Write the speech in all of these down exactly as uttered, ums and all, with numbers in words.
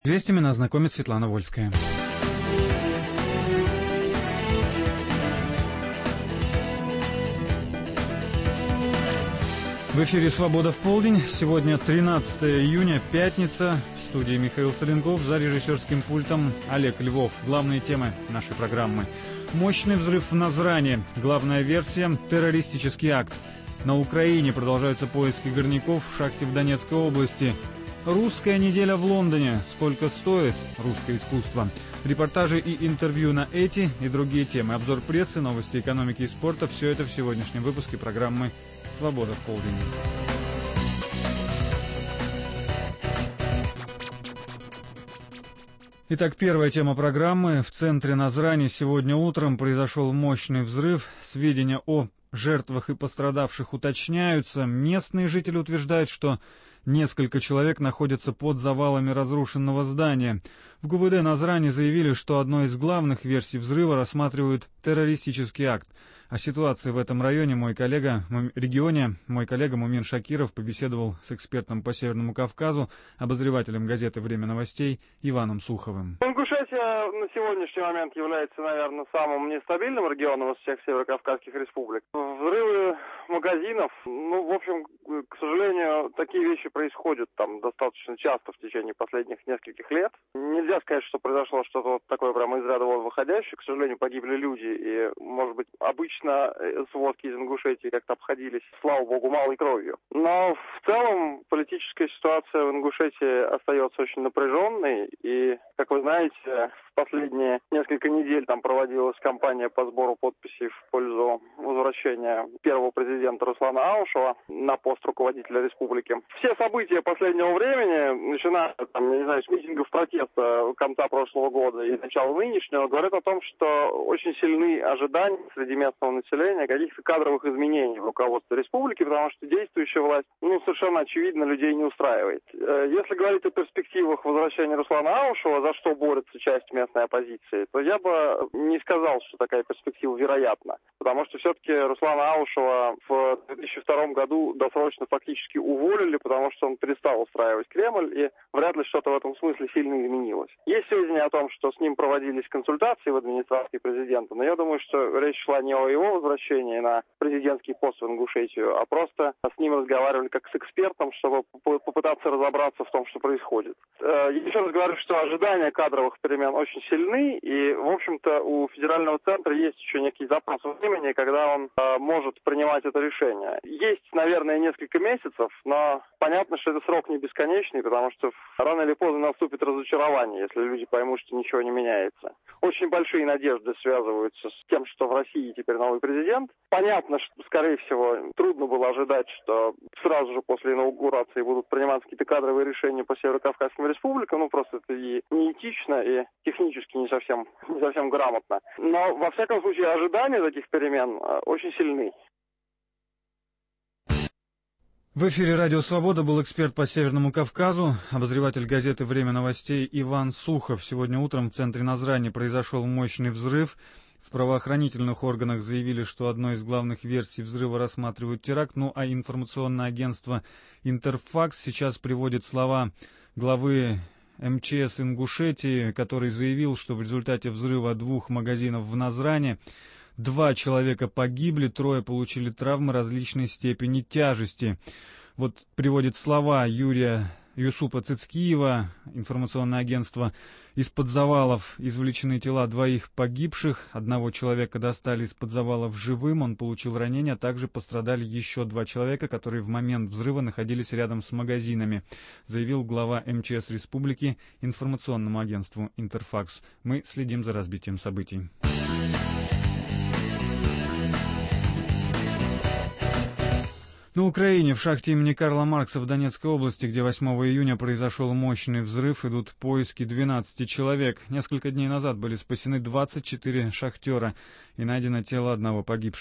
Известиями нас знакомит Светлана Вольская. В эфире «Свобода в полдень». Сегодня тринадцатое июня, пятница. В студии Михаил Соленков, за режиссерским пультом Олег Львов. Главные темы нашей программы. Мощный взрыв в Назране. Главная версия – террористический акт. На Украине продолжаются поиски горняков в шахте в Донецкой области. Русская неделя в Лондоне. Сколько стоит русское искусство? Репортажи и интервью на эти и другие темы. Обзор прессы, новости экономики и спорта. Все это в сегодняшнем выпуске программы «Свобода в полдень». Итак, первая тема программы. В центре Назрани сегодня утром произошел мощный взрыв. Сведения о жертвах и пострадавших уточняются. Местные жители утверждают, что несколько человек находятся под завалами разрушенного здания. В ГУВД Назрани заявили, что одной из главных версий взрыва рассматривают террористический акт. О ситуации в этом районе мой коллега, регионе, мой коллега Мумин Шакиров побеседовал с экспертом по Северному Кавказу, обозревателем газеты «Время новостей» Иваном Суховым. Ингушетия на сегодняшний момент является, наверное, самым нестабильным регионом из всех северокавказских республик. Взрывы магазинов, ну, в общем, к сожалению, такие вещи происходят там достаточно часто в течение последних нескольких лет. Нельзя сказать, что произошло что-то вот такое прямо из ряда вон выходящее. К сожалению, погибли люди, и, может быть, обычно сводки из Ингушетии как-то обходились, слава богу, малой кровью. Но в целом политическая ситуация в Ингушетии остается очень напряженной, и, как вы знаете, в последние несколько недель там проводилась кампания по сбору подписей в пользу возвращения первого президента Руслана Аушева на пост руководителя республики. Все события последнего времени, начиная там, я не знаю, с митингов протеста конца прошлого года и начала нынешнего, говорят о том, что очень сильны ожидания среди местного населения каких-то кадровых изменений в руководстве республики, потому что действующая власть, ну, совершенно очевидно, людей не устраивает. Если говорить о перспективах возвращения Руслана Аушева, за что борется часть местной оппозиции, то я бы не сказал, что такая перспектива вероятна. Потому что все-таки Руслана Аушева в две тысячи втором году досрочно фактически уволили, потому что он перестал устраивать Кремль, и вряд ли что-то в этом смысле сильно изменилось. Есть сведения о том, что с ним проводились консультации в администрации президента, но я думаю, что речь шла не о его возвращении на президентский пост в Ингушетию, а просто с ним разговаривали как с экспертом, чтобы попытаться разобраться в том, что происходит. Я еще раз говорю, что ожидания кадровых перемен очень сильны, и, в общем-то, у федерального центра есть еще некий запас времени, когда он э, может принимать это решение. Есть, наверное, несколько месяцев, но понятно, что это срок не бесконечный, потому что рано или поздно наступит разочарование, если люди поймут, что ничего не меняется. Очень большие надежды связываются с тем, что в России теперь новый президент. Понятно, что, скорее всего, трудно было ожидать, что сразу же после инаугурации будут приниматься какие-то кадровые решения по Северокавказским республикам. Ну, просто это и неэтично, и технически не совсем, не совсем грамотно. Но, во всяком случае, ожидания таких перемен очень сильны. В эфире «Радио Свобода» был эксперт по Северному Кавказу, обозреватель газеты «Время новостей» Иван Сухов. Сегодня утром в центре Назрани произошел мощный взрыв. В правоохранительных органах заявили, что одной из главных версий взрыва рассматривают теракт, ну а информационное агентство «Интерфакс» сейчас приводит слова главы эм че эс Ингушетии, который заявил, что в результате взрыва двух магазинов в Назране два человека погибли, трое получили травмы различной степени тяжести. Вот приводит слова Юрия Юсупа Цицкиева, информационное агентство. Из-под завалов извлечены тела двоих погибших. Одного человека достали из-под завалов живым, он получил ранения. Также пострадали еще два человека, которые в момент взрыва находились рядом с магазинами, заявил глава эм че эс республики информационному агентству «Интерфакс». Мы следим за разбитием событий. На Украине, в шахте имени Карла Маркса в Донецкой области, где восьмого июня произошел мощный взрыв, идут поиски двенадцати человек. Несколько дней назад были спасены двадцать четыре шахтера и найдено тело одного погибшего.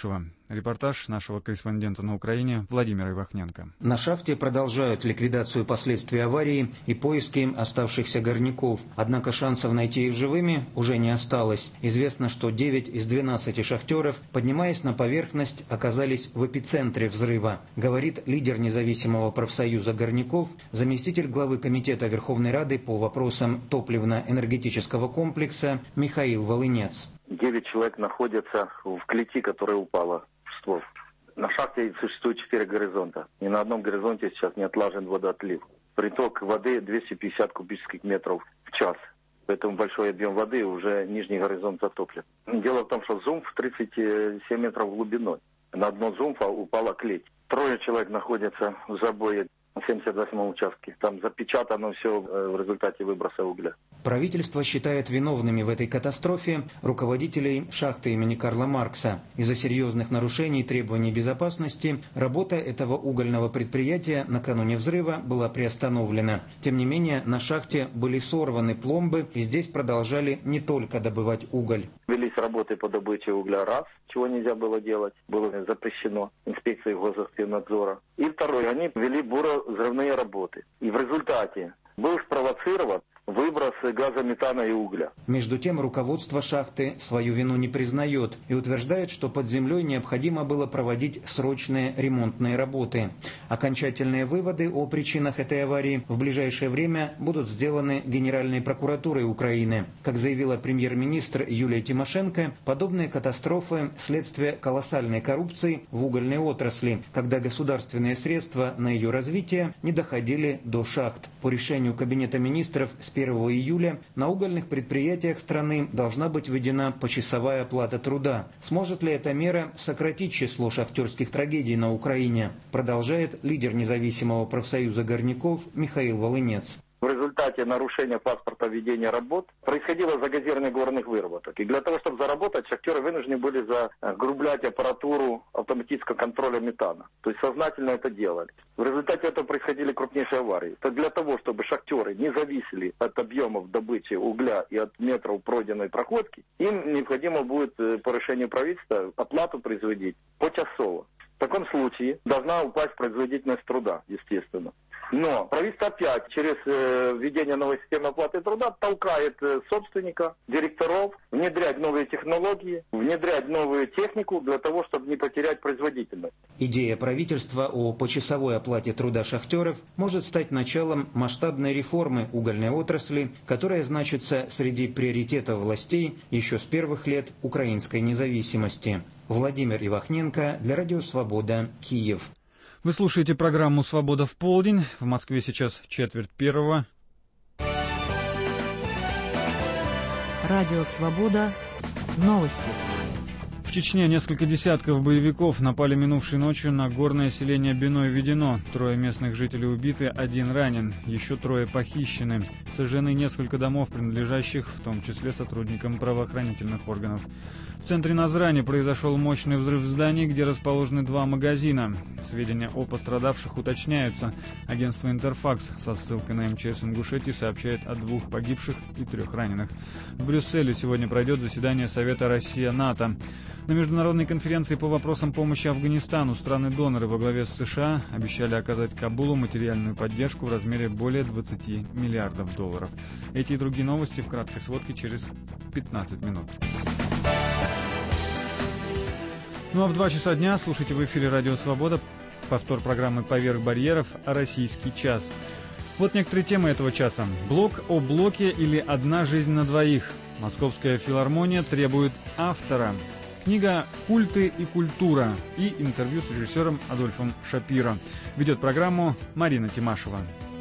Репортаж нашего корреспондента на Украине Владимира Ивахненко. На шахте продолжают ликвидацию последствий аварии и поиски оставшихся горняков. Однако шансов найти их живыми уже не осталось. Известно, что девять из двенадцати шахтеров, поднимаясь на поверхность, оказались в эпицентре взрыва, говорит лидер независимого профсоюза горняков, заместитель главы Комитета Верховной Рады по вопросам топливно-энергетического комплекса Михаил Волынец. Девять человек находятся в клети, которая упала в ствол. На шахте существует четыре горизонта. Ни на одном горизонте сейчас не отлажен водоотлив. Приток воды двести пятьдесят кубических метров в час. Поэтому большой объем воды уже нижний горизонт затоплен. Дело в том, что зумф тридцать семь метров глубиной. На дно зумфа упала клеть. Трое человек находятся в забое на семьдесят восьмом участке. Там запечатано все в результате выброса угля. Правительство считает виновными в этой катастрофе руководителей шахты имени Карла Маркса. Из-за серьезных нарушений требований безопасности работа этого угольного предприятия накануне взрыва была приостановлена. Тем не менее, на шахте были сорваны пломбы, и здесь продолжали не только добывать уголь. Велись работы по добыче угля раз, чего нельзя было делать, было запрещено инспекцией госактивнадзора. И второе, они вели буро-взрывные работы. И в результате был спровоцирован выброс газа метана и угля. Между тем, руководство шахты свою вину не признает и утверждает, что под землей необходимо было проводить срочные ремонтные работы. Окончательные выводы о причинах этой аварии в ближайшее время будут сделаны Генеральной прокуратурой Украины. Как заявила премьер-министр Юлия Тимошенко, подобные катастрофы – следствие колоссальной коррупции в угольной отрасли, когда государственные средства на ее развитие не доходили до шахт. По решению Кабинета министров с первого июля на угольных предприятиях страны должна быть введена почасовая оплата труда. Сможет ли эта мера сократить число шахтерских трагедий на Украине? Продолжает лидер независимого профсоюза горняков Михаил Волынец. В результате нарушения паспорта ведения работ происходило загазирование горных выработок. И для того, чтобы заработать, шахтеры вынуждены были загрублять аппаратуру автоматического контроля метана. То есть сознательно это делали. В результате этого происходили крупнейшие аварии. То для того, чтобы шахтеры не зависели от объемов добычи угля и от метров пройденной проходки, им необходимо будет по решению правительства оплату производить почасово. В таком случае должна упасть производительность труда, естественно. Но правительство опять через э, введение новой системы оплаты труда толкает э, собственника, директоров внедрять новые технологии, внедрять новую технику для того, чтобы не потерять производительность. Идея правительства о почасовой оплате труда шахтеров может стать началом масштабной реформы угольной отрасли, которая значится среди приоритетов властей еще с первых лет украинской независимости. Владимир Ивахненко для Радио Свобода, Киев. Вы слушаете программу «Свобода в полдень». В Москве сейчас четверть первого. Радио «Свобода». Новости. В Чечне несколько десятков боевиков напали минувшей ночью на горное селение Биной-Ведено. Трое местных жителей убиты, один ранен, еще трое похищены. Сожжены несколько домов, принадлежащих в том числе сотрудникам правоохранительных органов. В центре Назрани произошел мощный взрыв в здании, где расположены два магазина. Сведения о пострадавших уточняются. Агентство «Интерфакс» со ссылкой на эм че эс Ингушетии сообщает о двух погибших и трех раненых. В Брюсселе сегодня пройдет заседание Совета Россия-НАТО. На международной конференции по вопросам помощи Афганистану страны-доноры во главе с США обещали оказать Кабулу материальную поддержку в размере более двадцати миллиардов долларов. Эти и другие новости в краткой сводке через пятнадцать минут. Ну а в два часа дня слушайте в эфире «Радио Свобода» повтор программы «Поверх барьеров. Российский час». Вот некоторые темы этого часа. Блок о блоке или одна жизнь на двоих. Московская филармония требует автора. Книга «Культы и культура» и интервью с режиссером Адольфом Шапиро. Ведет программу Марина Тимашева.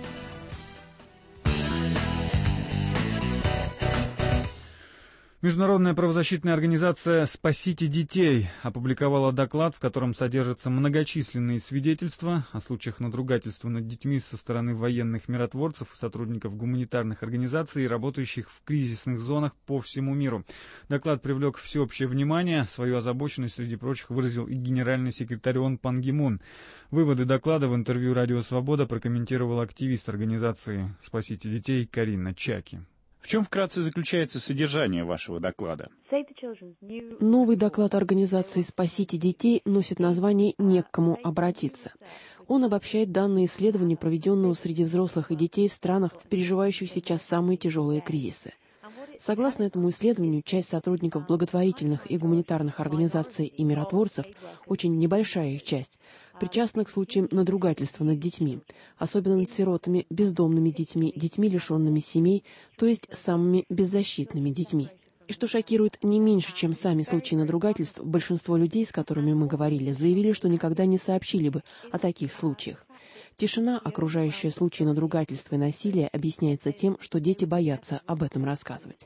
Международная правозащитная организация «Спасите детей» опубликовала доклад, в котором содержатся многочисленные свидетельства о случаях надругательства над детьми со стороны военных миротворцев и сотрудников гуманитарных организаций, работающих в кризисных зонах по всему миру. Доклад привлек всеобщее внимание. Свою озабоченность, среди прочих, выразил и генеральный секретарь ООН Пан Ги Мун. Выводы доклада в интервью «Радио Свобода» прокомментировал активист организации «Спасите детей» Карина Чаки. В чем вкратце заключается содержание вашего доклада? Новый доклад организации «Спасите детей» носит название «Не к кому обратиться». Он обобщает данные исследований, проведенного среди взрослых и детей в странах, переживающих сейчас самые тяжелые кризисы. Согласно этому исследованию, часть сотрудников благотворительных и гуманитарных организаций и миротворцев, очень небольшая их часть, причастны к случаям надругательства над детьми, особенно над сиротами, бездомными детьми, детьми, лишенными семей, то есть самыми беззащитными детьми. И что шокирует не меньше, чем сами случаи надругательств, большинство людей, с которыми мы говорили, заявили, что никогда не сообщили бы о таких случаях. Тишина, окружающая случаи надругательства и насилия, объясняется тем, что дети боятся об этом рассказывать.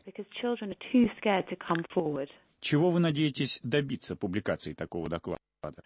Чего вы надеетесь добиться публикацией такого доклада?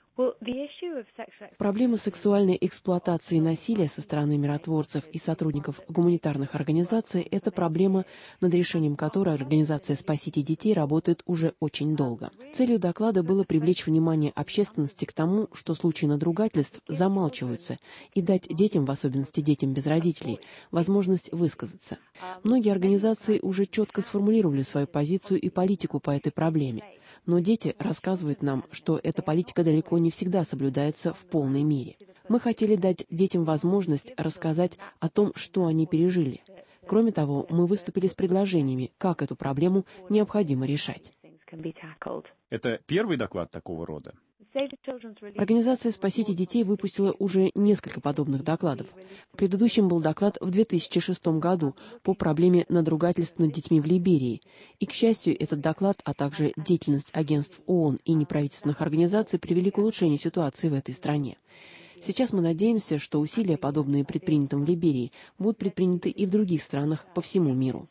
Проблема сексуальной эксплуатации и насилия со стороны миротворцев и сотрудников гуманитарных организаций – это проблема, над решением которой организация «Спасите детей» работает уже очень долго. Целью доклада было привлечь внимание общественности к тому, что случаи надругательств замалчиваются, и дать детям, в особенности детям без родителей, возможность высказаться. Многие организации уже четко сформулировали свою позицию и политику по этой проблеме. Но дети рассказывают нам, что эта политика далеко не всегда соблюдается в полной мере. Мы хотели дать детям возможность рассказать о том, что они пережили. Кроме того, мы выступили с предложениями, как эту проблему необходимо решать. Это первый доклад такого рода? Организация «Спасите детей» выпустила уже несколько подобных докладов. Предыдущим был доклад в две тысячи шестом году по проблеме надругательств над детьми в Либерии. И, к счастью, этот доклад, а также деятельность агентств ООН и неправительственных организаций привели к улучшению ситуации в этой стране. Сейчас мы надеемся, что усилия, подобные предпринятым в Либерии, будут предприняты и в других странах по всему миру.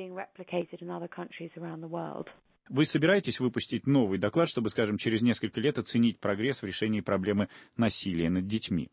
Вы собираетесь выпустить новый доклад, чтобы, скажем, через несколько лет оценить прогресс в решении проблемы насилия над детьми?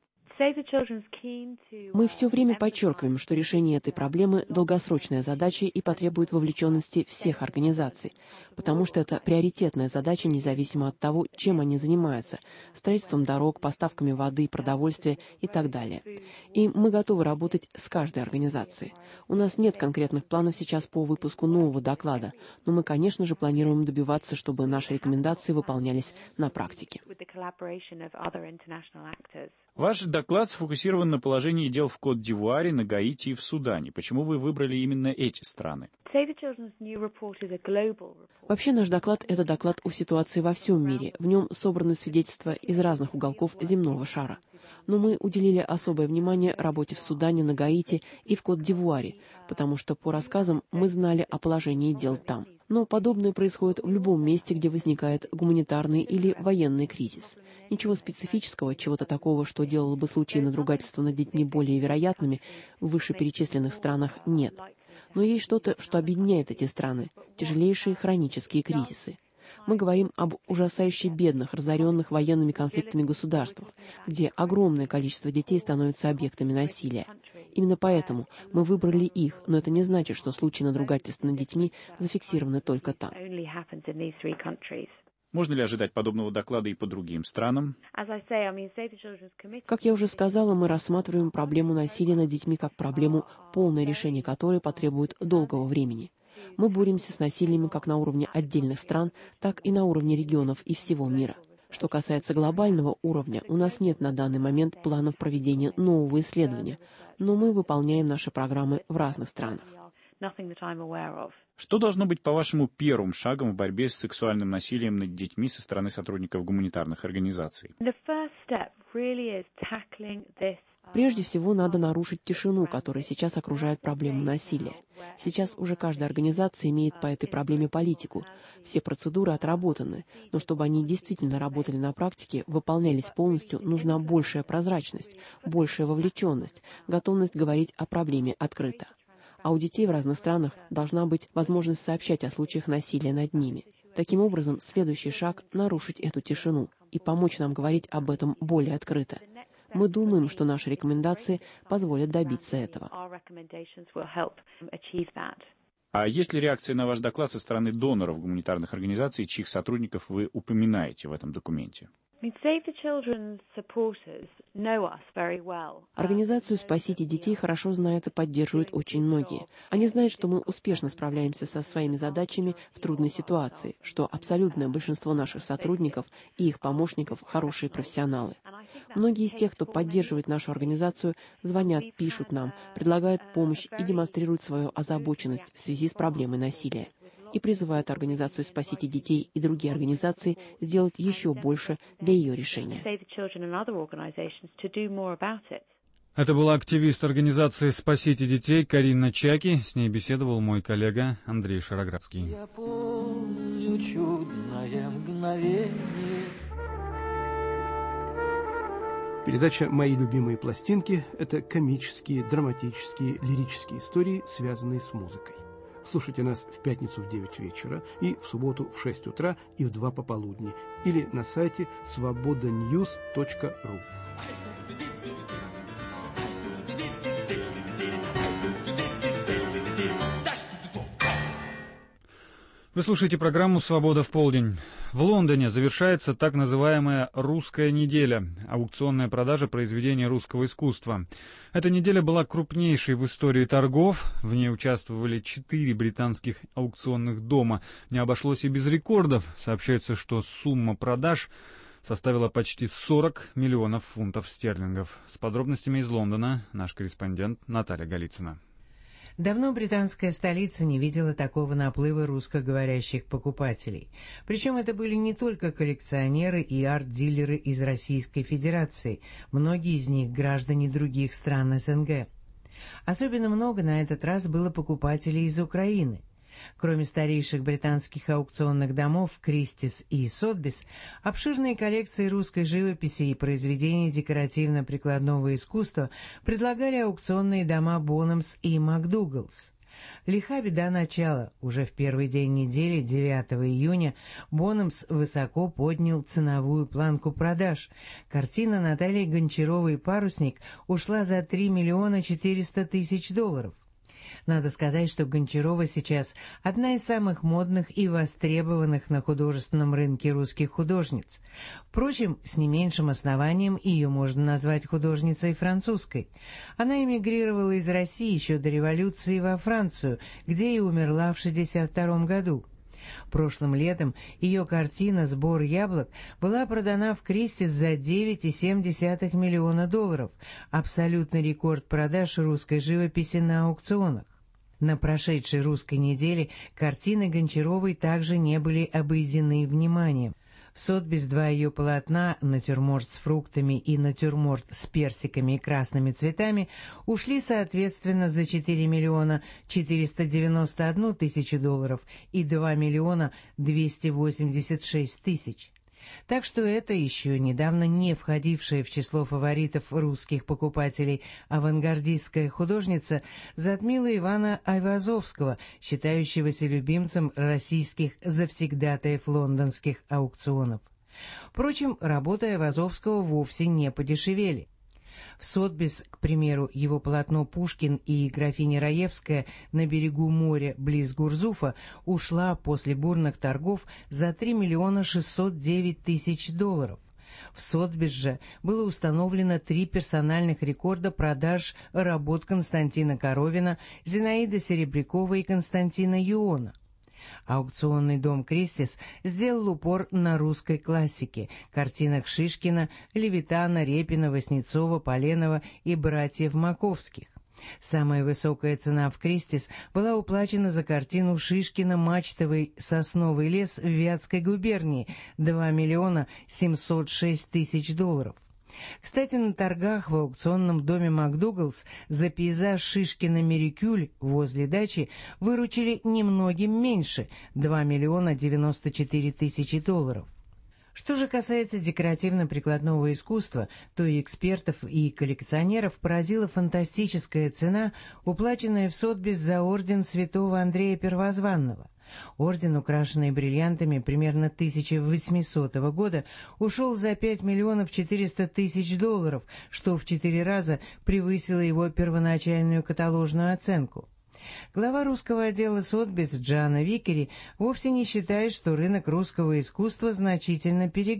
Мы все время подчеркиваем, что решение этой проблемы – долгосрочная задача и потребует вовлеченности всех организаций, потому что это приоритетная задача, независимо от того, чем они занимаются – строительством дорог, поставками воды, продовольствия и так далее. И мы готовы работать с каждой организацией. У нас нет конкретных планов сейчас по выпуску нового доклада, но мы, конечно же, планируем добиваться, чтобы наши рекомендации выполнялись на практике. Ваш доклад сфокусирован на положении дел в Кот-д'Ивуаре, на Гаити и в Судане. Почему вы выбрали именно эти страны? Вообще наш доклад – это доклад о ситуации во всем мире. В нем собраны свидетельства из разных уголков земного шара. Но мы уделили особое внимание работе в Судане, на Гаити и в Кот-д'Ивуаре, потому что по рассказам мы знали о положении дел там. Но подобное происходит в любом месте, где возникает гуманитарный или военный кризис. Ничего специфического, чего-то такого, что делало бы случаи надругательства над детьми более вероятными, в вышеперечисленных странах нет. Но есть что-то, что объединяет эти страны – тяжелейшие хронические кризисы. Мы говорим об ужасающе бедных, разоренных военными конфликтами государствах, где огромное количество детей становится объектами насилия. Именно поэтому мы выбрали их, но это не значит, что случаи надругательств над детьми зафиксированы только там. Можно ли ожидать подобного доклада и по другим странам? Как я уже сказала, мы рассматриваем проблему насилия над детьми как проблему, полное решение которой потребует долгого времени. Мы боремся с насилиями как на уровне отдельных стран, так и на уровне регионов и всего мира. Что касается глобального уровня, у нас нет на данный момент планов проведения нового исследования, но мы выполняем наши программы в разных странах. Что должно быть, по-вашему, первым шагом в борьбе с сексуальным насилием над детьми со стороны сотрудников гуманитарных организаций? Прежде всего, надо нарушить тишину, которая сейчас окружает проблему насилия. Сейчас уже каждая организация имеет по этой проблеме политику. Все процедуры отработаны, но чтобы они действительно работали на практике, выполнялись полностью, нужна большая прозрачность, большая вовлеченность, готовность говорить о проблеме открыто. А у детей в разных странах должна быть возможность сообщать о случаях насилия над ними. Таким образом, следующий шаг — нарушить эту тишину и помочь нам говорить об этом более открыто. Мы думаем, что наши рекомендации позволят добиться этого. А есть ли реакция на ваш доклад со стороны доноров гуманитарных организаций, чьих сотрудников вы упоминаете в этом документе? Организацию «Спасите детей» хорошо знают и поддерживают очень многие. Они знают, что мы успешно справляемся со своими задачами в трудной ситуации, что абсолютное большинство наших сотрудников и их помощников – хорошие профессионалы. Многие из тех, кто поддерживает нашу организацию, звонят, пишут нам, предлагают помощь и демонстрируют свою озабоченность в связи с проблемой насилия. И призывают организацию «Спасите детей» и другие организации сделать еще больше для ее решения. Это была активист организации «Спасите детей» Карина Чаки. С ней беседовал мой коллега Андрей Шароградский. Я помню чудное мгновение. Передача «Мои любимые пластинки» — это комические, драматические, лирические истории, связанные с музыкой. Слушайте нас в пятницу в девять вечера и в субботу в шесть утра и в два пополудни или на сайте свобода ньюс точка ру. Вы слушаете программу «Свобода в полдень». В Лондоне завершается так называемая «Русская неделя» — аукционная продажа произведений русского искусства. Эта неделя была крупнейшей в истории торгов. В ней участвовали четыре британских аукционных дома. Не обошлось и без рекордов. Сообщается, что сумма продаж составила почти сорок миллионов фунтов стерлингов. С подробностями из Лондона наш корреспондент Наталья Голицына. Давно британская столица не видела такого наплыва русскоговорящих покупателей. Причем это были не только коллекционеры и арт-дилеры из Российской Федерации, многие из них граждане других стран СНГ. Особенно много на этот раз было покупателей из Украины. Кроме старейших британских аукционных домов Кристис и Сотбис, обширные коллекции русской живописи и произведений декоративно-прикладного искусства предлагали аукционные дома Боннамс и МакДугаллс. Лиха беда начала. Уже в первый день недели, девятого июня, Боннамс высоко поднял ценовую планку продаж. Картина Натальи Гончаровой «Парусник» ушла за три миллиона четыреста тысяч долларов. Надо сказать, что Гончарова сейчас одна из самых модных и востребованных на художественном рынке русских художниц. Впрочем, с не меньшим основанием ее можно назвать художницей французской. Она эмигрировала из России еще до революции во Францию, где и умерла в шестьдесят втором году. Прошлым летом ее картина «Сбор яблок» была продана в Кристис за девять целых семь десятых миллиона долларов, абсолютный рекорд продаж русской живописи на аукционах. На прошедшей русской неделе картины Гончаровой также не были обойдены вниманием. В Сотбис два ее полотна «Натюрморт с фруктами» и «Натюрморт с персиками и красными цветами» ушли соответственно за четыре миллиона четыреста девяносто одну тысячу долларов и два миллиона двести восемьдесят шесть тысяч. Так что это еще недавно не входившая в число фаворитов русских покупателей авангардистская художница затмила Ивана Айвазовского, считающегося любимцем российских завсегдатаев лондонских аукционов. Впрочем, работы Айвазовского вовсе не подешевели. В Сотбис, к примеру, его полотно «Пушкин» и «Графиня Раевская» на берегу моря близ Гурзуфа ушла после бурных торгов за три миллиона шестьсот девять тысяч долларов. В Сотбис же было установлено три персональных рекорда продаж работ Константина Коровина, Зинаиды Серебряковой и Константина Юона. Аукционный дом «Кристис» сделал упор на русской классике, картинах Шишкина, Левитана, Репина, Васнецова, Поленова и братьев Маковских. Самая высокая цена в «Кристис» была уплачена за картину Шишкина «Мачтовый сосновый лес» в Вятской губернии – два миллиона семьсот шесть тысяч долларов. Кстати, на торгах в аукционном доме МакДугаллс за пейзаж Шишкина «Мерикюль» возле дачи выручили немногим меньше – два миллиона девяносто четыре тысячи долларов. Что же касается декоративно-прикладного искусства, то и экспертов, и коллекционеров поразила фантастическая цена, уплаченная в Сотбис за орден святого Андрея Первозванного. Орден, украшенный бриллиантами примерно тысяча восьмисотого года, ушел за пять миллионов четыреста тысяч долларов, что в четыре раза превысило его первоначальную каталожную оценку. Глава русского отдела Сотбис Джанна Викери вовсе не считает, что рынок русского искусства значительно перегрет.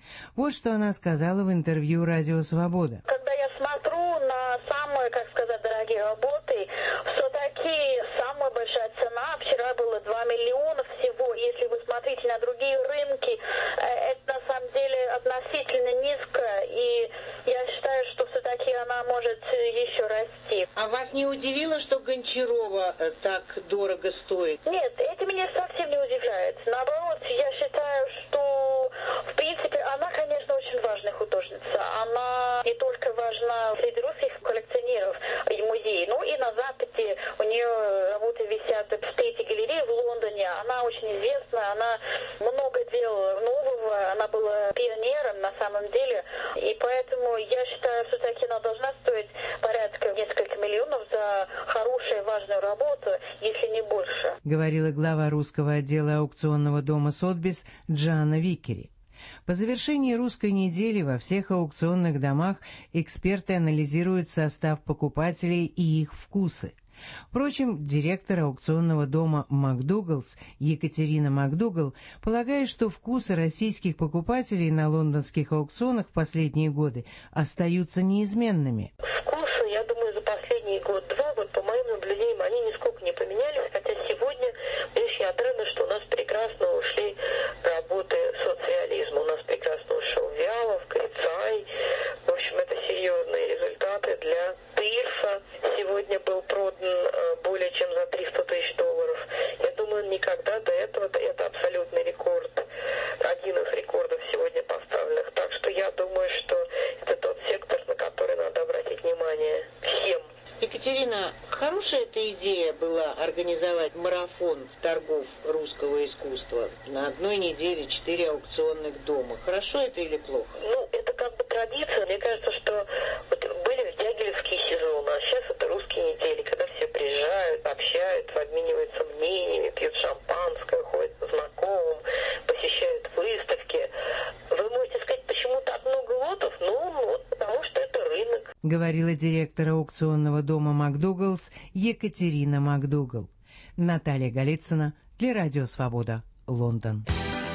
Вот что она сказала в интервью «Радио Свобода». Когда я смотрю на самые, как сказать, дорогие работы, все-таки самая большая цена вчера была два миллиона всего. Если вы смотрите на другие рынки, это на самом деле относительно низко, и я считаю, что все-таки она может еще расти. А вас не удивило, что Гончарова так дорого стоит? Нет, это меня совсем не удивляет. Наоборот, я считаю, что в принципе она, конечно, очень важная художница. Она не только важна среди русских коллекционеров и музеев, но и на Западе. У нее работы висят в третьей галерее в Лондоне. Она очень известна, она много делала нового, она была пионером на самом деле. И поэтому я считаю, все-таки она должна стоить порядка несколько миллионов за хорошую, важную работу, если не больше. Говорила глава русского отдела аукционного дома «Сотбис» Джанна Виккери. По завершении русской недели во всех аукционных домах эксперты анализируют состав покупателей и их вкусы. Впрочем, директор аукционного дома «МакДугалс» Екатерина МакДугал полагает, что вкусы российских покупателей на лондонских аукционах в последние годы остаются неизменными. Вкусы, я думаю, за последний год-два, вот по моим наблюдениям, они нисколько не поменялись, хотя сегодня мне очень отрадно, что у нас прекрасно ушли работы соцреализма. У нас прекрасно ушел Вялов, Крицай. В общем, это серьезные результаты для Тырса. Сегодня был продан более чем за триста тысяч долларов. Я думаю, никогда до этого это абсолютный рекорд. Один из рекордов сегодня поставленных. Так что я думаю, что это тот сектор, на который надо обратить внимание всем. Екатерина, хорошая эта идея была организовать марафон торгов русского искусства на одной неделе четыре аукционных дома. Хорошо это или плохо? Ну, это как бы традиция. Мне кажется, что вот были в дягилевские сезоны, а сейчас это русские недели, когда все приезжают, общаются, обмениваются мнениями, пьют шампанское, ходят по знакомым, посещают выставки. Вы можете сказать, почему так много лотов? Ну, вот потому что это рынок. Говорила директор аукционного дома «МакДугалс» Екатерина МакДугал. Наталья Голицына для Радио Свобода, Лондон.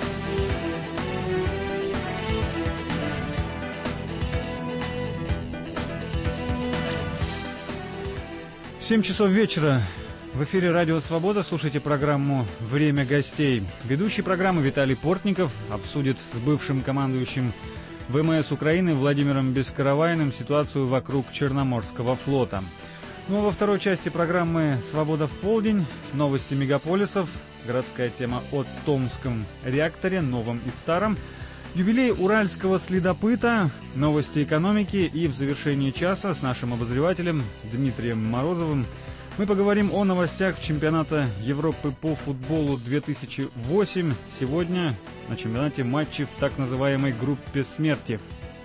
Семь часов вечера. В эфире Радио Свобода. Слушайте программу «Время гостей». Ведущий программы Виталий Портников обсудит с бывшим командующим ВМС Украины Владимиром Бескаравайным ситуацию вокруг Черноморского флота. Ну а во второй части программы «Свобода в полдень» новости мегаполисов, городская тема о Томском реакторе, новом и старом, юбилей уральского следопыта, новости экономики, и в завершении часа с нашим обозревателем Дмитрием Морозовым мы поговорим о новостях чемпионата Европы по футболу две тысячи восемь. Сегодня на чемпионате матчи в так называемой группе смерти.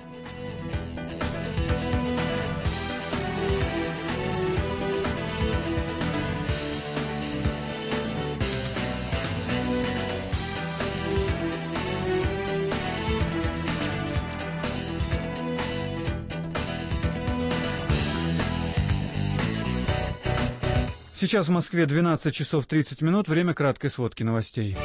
Сейчас в Москве двенадцать часов тридцать минут, время краткой сводки новостей.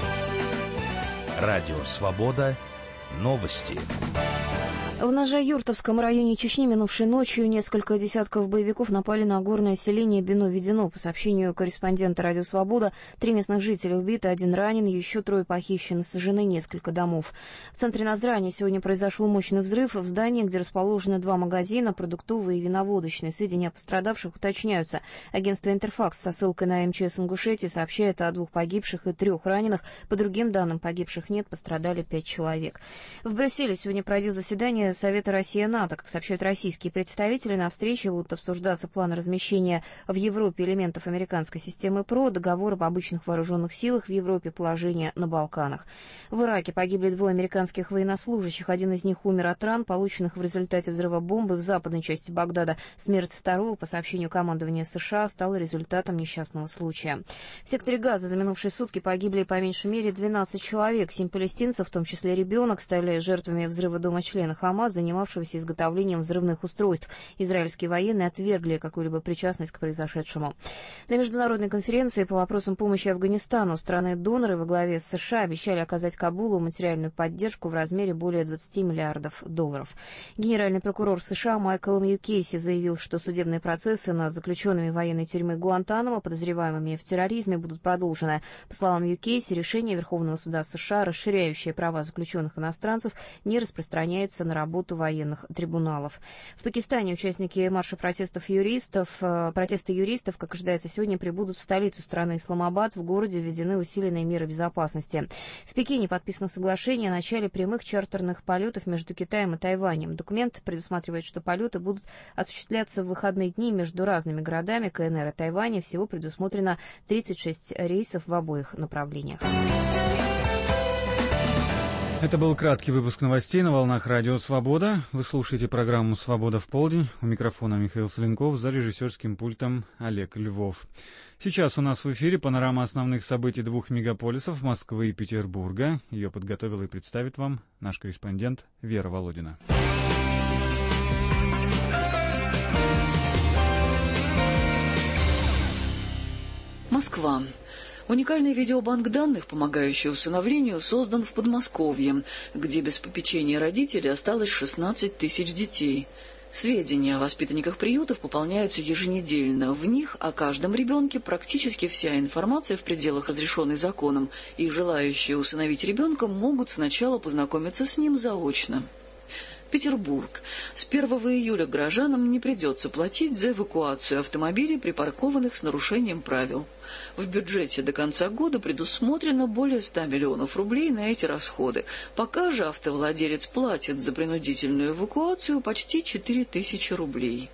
Радио «Свобода». Новости. В Ножа-Юртовском районе Чечни минувшей ночью несколько десятков боевиков напали на горное селение Бино-Ведено. По сообщению корреспондента «Радио Свобода», три местных жителя убиты, один ранен, еще трое похищены, сожжены несколько домов. В центре Назрани сегодня произошел мощный взрыв. В здании, где расположены два магазина, продуктовые и виноводочные. Сведения о пострадавших уточняются. Агентство «Интерфакс» со ссылкой на МЧС Ингушетии сообщает о двух погибших и трех раненых. По другим данным, погибших нет, пострадали пять человек. В Брюсселе сегодня пройдет заседание Совета Россия-НАТО. Как сообщают российские представители, на встрече будут обсуждаться планы размещения в Европе элементов американской системы ПРО, договор об обычных вооруженных силах в Европе, положение на Балканах. В Ираке погибли двое американских военнослужащих. Один из них умер от ран, полученных в результате взрыва бомбы в западной части Багдада. Смерть второго, по сообщению командования США, стала результатом несчастного случая. В секторе Газа за минувшие сутки погибли по меньшей мере двенадцать человек. Семь палестинцев, в том числе ребенок, стали жертвами взрыва дома члена Хамаса. ХАМАС, занимавшегося изготовлением взрывных устройств. Израильские военные отвергли какую-либо причастность к произошедшему. На международной конференции по вопросам помощи Афганистану страны-доноры во главе с США обещали оказать Кабулу материальную поддержку в размере более двадцати миллиардов долларов. Генеральный прокурор США Майкл Мьюкейси заявил, что судебные процессы над заключенными военной тюрьмы Гуантанамо, подозреваемыми в терроризме, будут продолжены. По словам Мьюкейси, решение Верховного суда США, расширяющее права заключенных иностранцев, не распространяется на работу военных трибуналов. В Пакистане участники марша протестов юристов, протесты юристов, как ожидается сегодня, прибудут в столицу страны Исламабад. В городе введены усиленные меры безопасности. В Пекине подписано соглашение о начале прямых чартерных полетов между Китаем и Тайванем. Документ предусматривает, что полеты будут осуществляться в выходные дни между разными городами КНР и Тайваня. Всего предусмотрено тридцать шесть рейсов в обоих направлениях. Это был краткий выпуск новостей на волнах Радио Свобода. Вы слушаете программу «Свобода в полдень». У микрофона Михаил Соленков, за режиссерским пультом Олег Львов. Сейчас у нас в эфире панорама основных событий двух мегаполисов Москвы и Петербурга. Ее подготовила и представит вам наш корреспондент Вера Володина. Москва. Уникальный видеобанк данных, помогающий усыновлению, создан в Подмосковье, где без попечения родителей осталось шестнадцать тысяч детей. Сведения о воспитанниках приютов пополняются еженедельно. В них о каждом ребенке практически вся информация в пределах разрешенной законом, и желающие усыновить ребенка могут сначала познакомиться с ним заочно. Петербург. С первого июля горожанам не придется платить за эвакуацию автомобилей, припаркованных с нарушением правил. В бюджете до конца года предусмотрено более ста миллионов рублей на эти расходы. Пока же автовладелец платит за принудительную эвакуацию почти четыре тысячи рублей.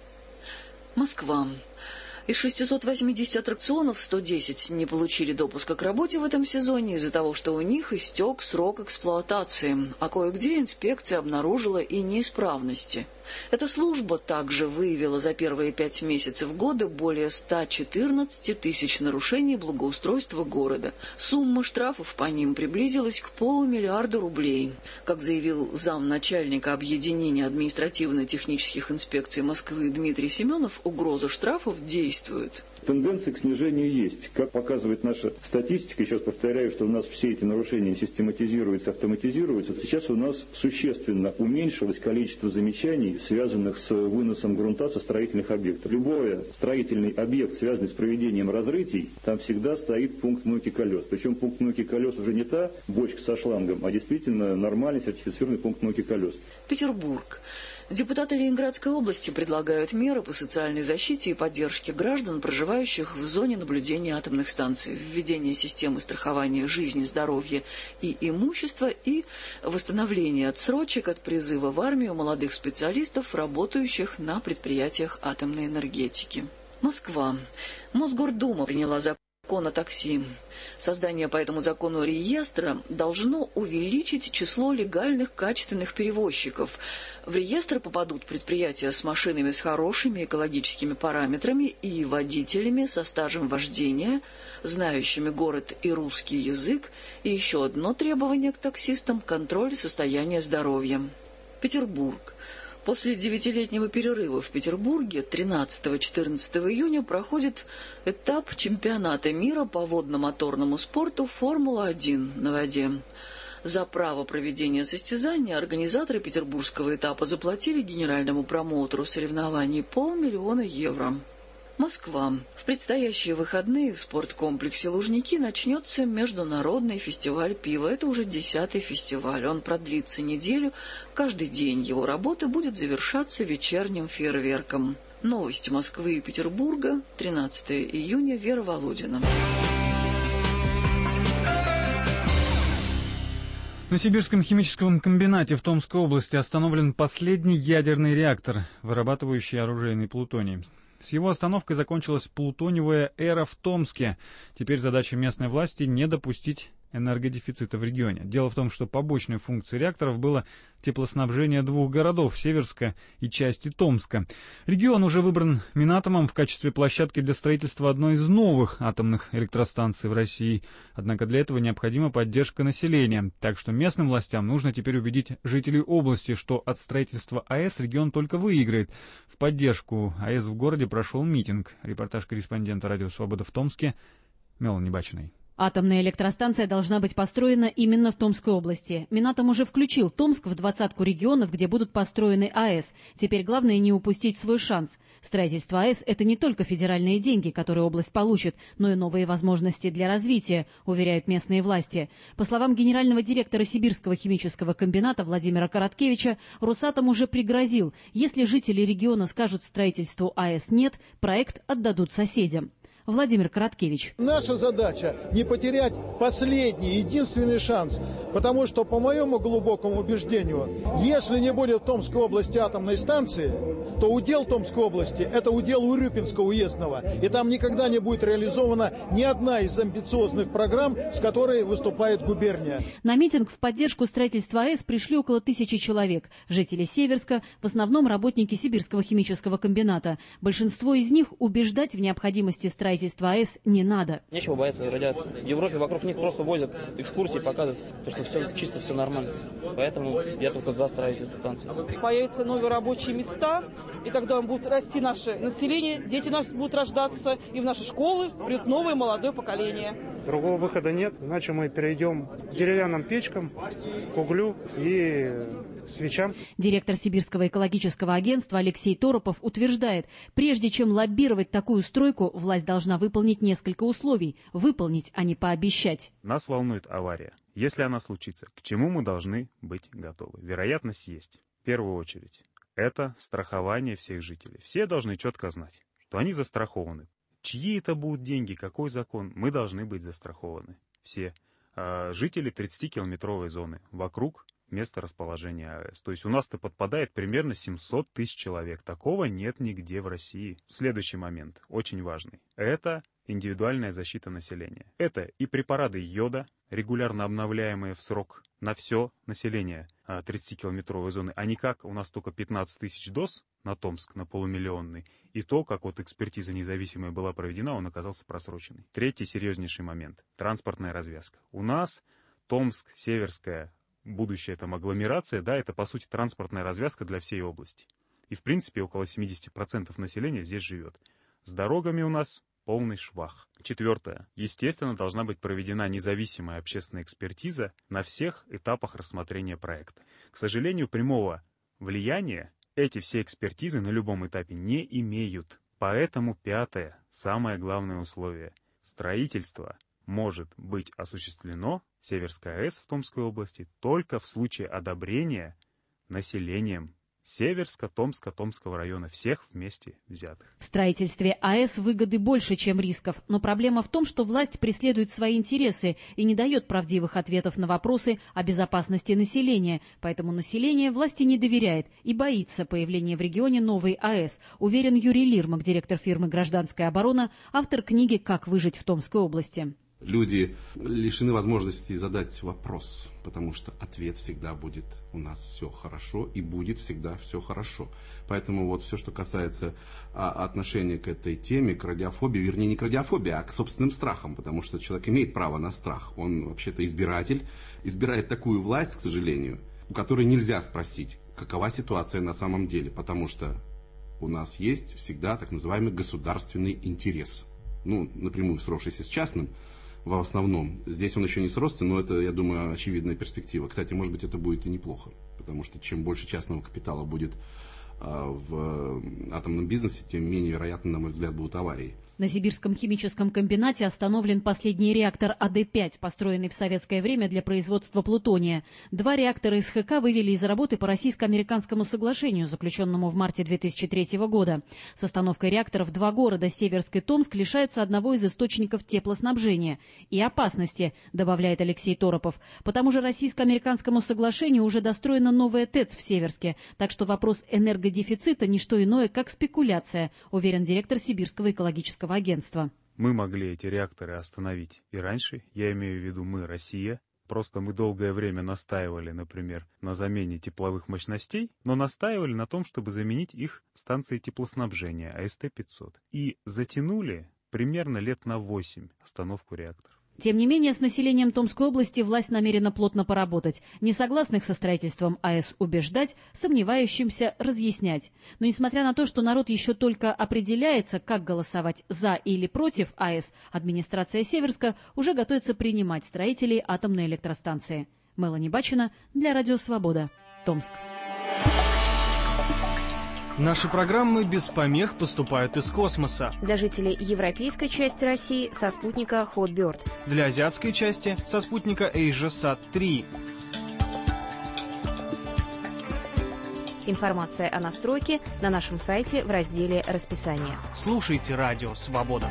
Москва. Из шестисот восьмидесяти аттракционов сто десять не получили допуска к работе в этом сезоне из-за того, что у них истек срок эксплуатации, а кое-где инспекция обнаружила и неисправности. Эта служба также выявила за первые пять месяцев года более ста четырнадцати тысяч нарушений благоустройства города. Сумма штрафов по ним приблизилась к полумиллиарда рублей. Как заявил замначальника объединения административно-технических инспекций Москвы Дмитрий Семенов, угроза штрафов действует. Тенденции к снижению есть. Как показывает наша статистика, еще раз повторяю, что у нас все эти нарушения систематизируются, автоматизируются. Сейчас у нас существенно уменьшилось количество замечаний, связанных с выносом грунта со строительных объектов. Любой строительный объект, связанный с проведением разрытий, там всегда стоит пункт мойки колес. Причем пункт мойки колес уже не та бочка со шлангом, а действительно нормальный сертифицированный пункт мойки колес. Петербург. Депутаты Ленинградской области предлагают меры по социальной защите и поддержке граждан, проживающих в зоне наблюдения атомных станций, введение системы страхования жизни, здоровья и имущества и восстановление отсрочек от призыва в армию молодых специалистов, работающих на предприятиях атомной энергетики. Москва. Мосгордума приняла закон о такси. Создание по этому закону реестра должно увеличить число легальных качественных перевозчиков. В реестр попадут предприятия с машинами с хорошими экологическими параметрами и водителями со стажем вождения, знающими город и русский язык, и еще одно требование к таксистам – контроль состояния здоровья. Петербург. После девятилетнего перерыва в Петербурге тринадцатого-четырнадцатого июня проходит этап чемпионата мира по водно-моторному спорту «Формула один» на воде. За право проведения состязания организаторы петербургского этапа заплатили генеральному промоутеру соревнований полмиллиона евро. Москва. В предстоящие выходные в спорткомплексе «Лужники» начнется международный фестиваль пива. Это уже десятый фестиваль. Он продлится неделю. Каждый день его работы будет завершаться вечерним фейерверком. Новости Москвы и Петербурга. тринадцатого июня. Вера Володина. На Сибирском химическом комбинате в Томской области остановлен последний ядерный реактор, вырабатывающий оружейный плутоний. С его остановкой закончилась плутониевая эра в Томске. Теперь задача местной власти не допустить энергодефицита в регионе. Дело в том, что побочной функцией реакторов было теплоснабжение двух городов — Северска и части Томска. Регион уже выбран Минатомом в качестве площадки для строительства одной из новых атомных электростанций в России. Однако для этого необходима поддержка населения. Так что местным властям нужно теперь убедить жителей области, что от строительства АЭС регион только выиграет. В поддержку АЭС в городе прошел митинг. Репортаж корреспондента «Радио Свобода» в Томске Мелани Бачиной. Атомная электростанция должна быть построена именно в Томской области. Минатом уже включил Томск в двадцатку регионов, где будут построены АЭС. Теперь главное не упустить свой шанс. Строительство АЭС – это не только федеральные деньги, которые область получит, но и новые возможности для развития, уверяют местные власти. По словам генерального директора Сибирского химического комбината Владимира Короткевича, Росатом уже пригрозил: если жители региона скажут строительству АЭС «нет», проект отдадут соседям. Владимир Короткевич. Наша задача не потерять последний, единственный шанс, потому что, по моему глубокому убеждению, если не будет в Томской области атомной станции, то удел Томской области – это удел Урюпинского уездного, и там никогда не будет реализована ни одна из амбициозных программ, с которой выступает губерния. На митинг в поддержку строительства АЭС пришли около тысячи человек. Жители Северска, в основном работники Сибирского химического комбината. Большинство из них убеждать в необходимости строительства АЭС не надо. Нечего бояться радиации. В Европе вокруг них просто возят экскурсии, показывают, что все чисто, все нормально. Поэтому я только за строительство станции. Появятся новые рабочие места, и тогда будет расти наше население, дети наши будут рождаться, и в наши школы придет новое молодое поколение. Другого выхода нет, иначе мы перейдем к деревянным печкам, к углю и свечам. Директор Сибирского экологического агентства Алексей Торопов утверждает, прежде чем лоббировать такую стройку, власть должна выполнить несколько условий. Выполнить, а не пообещать. Нас волнует авария. Если она случится, к чему мы должны быть готовы? Вероятность есть. В первую очередь, это страхование всех жителей. Все должны четко знать, что они застрахованы. Чьи это будут деньги, какой закон, мы должны быть застрахованы. Все а, жители тридцатикилометровой зоны вокруг места расположения АЭС. То есть у нас-то подпадает примерно семьсот тысяч человек. Такого нет нигде в России. Следующий момент, очень важный. Это индивидуальная защита населения. Это и препараты йода, регулярно обновляемые в срок на все население тридцатикилометровой зоны, а не как у нас только пятнадцать тысяч доз на Томск, на полумиллионный, и то, как вот экспертиза независимая была проведена, он оказался просроченный. Третий серьезнейший момент – транспортная развязка. У нас Томск, Северская, будущая там агломерация, да, это по сути транспортная развязка для всей области. И в принципе около семьдесят процентов населения здесь живет. С дорогами у нас полный швах. Четвертое. Естественно, должна быть проведена независимая общественная экспертиза на всех этапах рассмотрения проекта. К сожалению, прямого влияния эти все экспертизы на любом этапе не имеют. Поэтому пятое, самое главное условие. Строительство может быть осуществлено, Северская АЭС в Томской области, только в случае одобрения населением Северска, Томска, Томского района, всех вместе взятых. В строительстве АЭС выгоды больше, чем рисков. Но проблема в том, что власть преследует свои интересы и не дает правдивых ответов на вопросы о безопасности населения. Поэтому население власти не доверяет и боится появления в регионе новой АЭС, уверен Юрий Лирмак, директор фирмы «Гражданская оборона», автор книги «Как выжить в Томской области». Люди лишены возможности задать вопрос, потому что ответ всегда будет: у нас все хорошо и будет всегда все хорошо. Поэтому вот все, что касается а, отношения к этой теме, к радиофобии, вернее не к радиофобии, а к собственным страхам, потому что человек имеет право на страх. Он вообще-то избиратель, избирает такую власть, к сожалению, у которой нельзя спросить, какова ситуация на самом деле, потому что у нас есть всегда так называемый государственный интерес, ну, напрямую сросшийся с частным. В основном. Здесь он еще не сросся, но это, я думаю, очевидная перспектива. Кстати, может быть, это будет и неплохо, потому что чем больше частного капитала будет а, в атомном бизнесе, тем менее вероятно, на мой взгляд, будут аварии. На Сибирском химическом комбинате остановлен последний реактор А Д пять, построенный в советское время для производства плутония. Два реактора из Х К вывели из работы по российско-американскому соглашению, заключенному в марте две тысячи третьего года. С остановкой реакторов два города, Северск и Томск, лишаются одного из источников теплоснабжения. И опасности, добавляет Алексей Торопов. По тому же российско-американскому соглашению уже достроена новая ТЭЦ в Северске. Так что вопрос энергодефицита – не что иное, как спекуляция, уверен директор Сибирского экологического агентства. Мы могли эти реакторы остановить и раньше, я имею в виду мы, Россия. Просто мы долгое время настаивали, например, на замене тепловых мощностей, но настаивали на том, чтобы заменить их станцией теплоснабжения А Эс Тэ пятьсот. И затянули примерно лет на восемь остановку реакторов. Тем не менее, с населением Томской области власть намерена плотно поработать. Несогласных со строительством АЭС убеждать, сомневающимся разъяснять. Но несмотря на то, что народ еще только определяется, как голосовать за или против АЭС, администрация Северска уже готовится принимать строителей атомной электростанции. Мелани Бачина для Радио Свобода, Томск. Наши программы без помех поступают из космоса. Для жителей европейской части России со спутника Hotbird. Для азиатской части со спутника AsiaSat три. Информация о настройке на нашем сайте в разделе «Расписание». Слушайте Радио Свобода.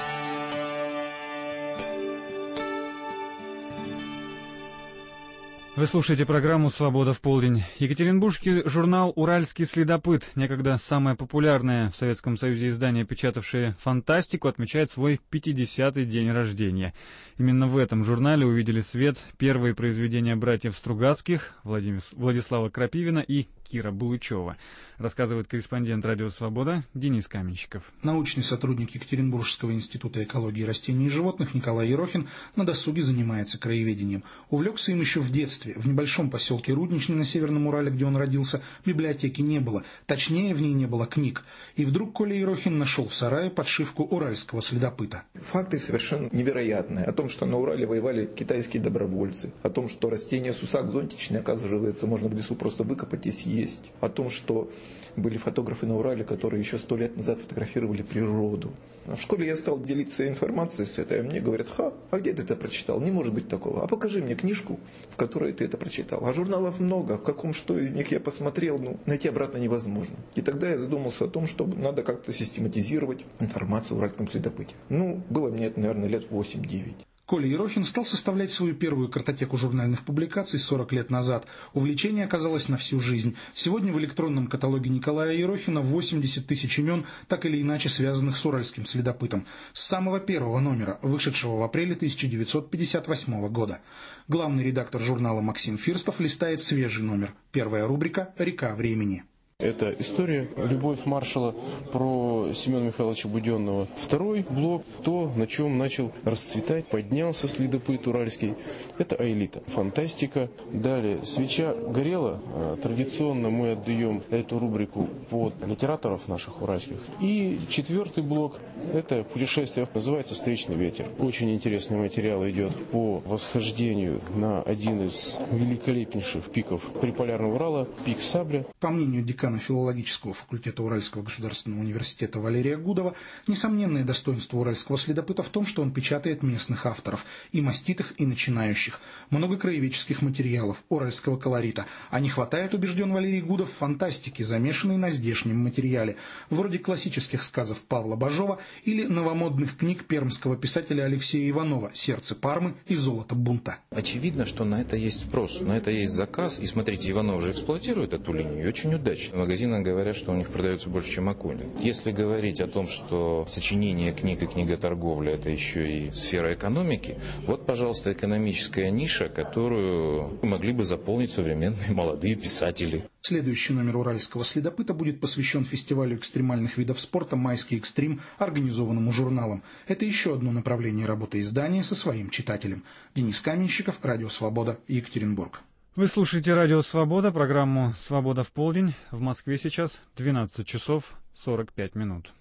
Вы слушаете программу «Свобода в полдень». Екатеринбургский журнал «Уральский следопыт», некогда самое популярное в Советском Союзе издание, печатавшее фантастику, отмечает свой пятидесятый день рождения. Именно в этом журнале увидели свет первые произведения братьев Стругацких, Владимир, Владислава Крапивина и Кира Булычева, рассказывает корреспондент «Радио Свобода» Денис Каменщиков. Научный сотрудник Екатеринбургского института экологии растений и животных Николай Ерохин на досуге занимается краеведением. Увлекся им еще в детстве. В небольшом поселке Рудничный на Северном Урале, где он родился, библиотеки не было. Точнее, в ней не было книг. И вдруг Коля Ерохин нашел в сарае подшивку уральского следопыта. Факты совершенно невероятные. О том, что на Урале воевали китайские добровольцы. О том, что растения сусак зонтичный, оказывается, можно в лесу просто выкопать и съесть. О том, что были фотографы на Урале, которые еще сто лет назад фотографировали природу. В школе я стал делиться информацией с этой, а мне говорят: ха, а где ты это прочитал? Не может быть такого. А покажи мне книжку, в которой ты это прочитал. А журналов много, в каком что из них я посмотрел, ну, найти обратно невозможно. И тогда я задумался о том, что надо как-то систематизировать информацию в уральском следопыте. Ну, было мне это, наверное, лет восемь-девять. Коля Ерохин стал составлять свою первую картотеку журнальных публикаций сорок лет назад. Увлечение оказалось на всю жизнь. Сегодня в электронном каталоге Николая Ерохина восемьдесят тысяч имен, так или иначе связанных с уральским следопытом. С самого первого номера, вышедшего в апреле тысяча девятьсот пятьдесят восьмого года. Главный редактор журнала Максим Фирстов листает свежий номер. Первая рубрика «Река времени». Это история «Любовь маршала» про Семена Михайловича Буденного. Второй блок – то, на чем начал расцветать, поднялся следопыт уральский. Это аэлита, фантастика. Далее «Свеча горела». Традиционно мы отдаем эту рубрику под литераторов наших уральских. И четвертый блок – это путешествие, называется «Встречный ветер». Очень интересный материал идет по восхождению на один из великолепнейших пиков приполярного Урала – пик Сабля. По мнению декана филологического факультета Уральского государственного университета Валерия Гудова, несомненное достоинство уральского следопыта в том, что он печатает местных авторов, и маститых, и начинающих, много краеведческих материалов, уральского колорита, а не хватает, убежден Валерий Гудов, фантастики, замешанной на здешнем материале, вроде классических сказов Павла Бажова или новомодных книг пермского писателя Алексея Иванова «Сердце Пармы» и «Золото бунта». Очевидно, что на это есть спрос, на это есть заказ, и смотрите, Иванов же эксплуатирует эту линию очень удачно. Магазины говорят, что у них продается больше, чем Акунин. Если говорить о том, что сочинение книг и книготорговля – это еще и сфера экономики, вот, пожалуйста, экономическая ниша, которую могли бы заполнить современные молодые писатели. Следующий номер «Уральского следопыта» будет посвящен фестивалю экстремальных видов спорта «Майский экстрим», организованному журналом. Это еще одно направление работы издания со своим читателем. Денис Каменщиков, Радио Свобода, Екатеринбург. Вы слушаете Радио Свобода, программу «Свобода в полдень». В Москве сейчас двенадцать часов сорок пять минут.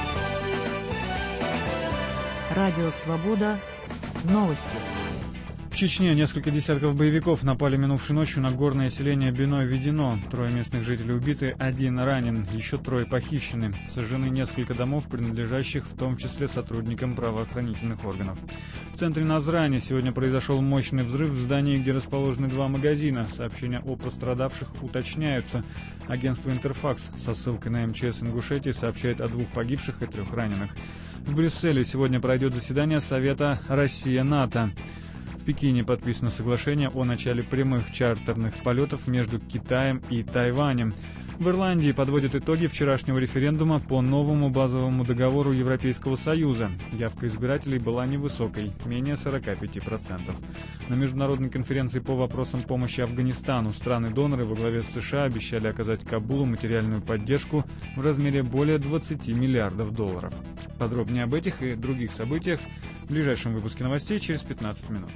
Радио Свобода. Новости. В Чечне несколько десятков боевиков напали минувшей ночью на горное селение Бино-Ведено. Трое местных жителей убиты, один ранен, еще трое похищены. Сожжены несколько домов, принадлежащих в том числе сотрудникам правоохранительных органов. В центре Назрани сегодня произошел мощный взрыв в здании, где расположены два магазина. Сообщения о пострадавших уточняются. Агентство «Интерфакс» со ссылкой на эм че эс Ингушетии сообщает о двух погибших и трех раненых. В Брюсселе сегодня пройдет заседание Совета Россия-НАТО. В Пекине подписано соглашение о начале прямых чартерных полетов между Китаем и Тайванем. В Ирландии подводят итоги вчерашнего референдума по новому базовому договору Европейского Союза. Явка избирателей была невысокой, менее сорок пять процентов. На международной конференции по вопросам помощи Афганистану страны-доноры во главе с США обещали оказать Кабулу материальную поддержку в размере более двадцати миллиардов долларов. Подробнее об этих и других событиях в ближайшем выпуске новостей через пятнадцать минут.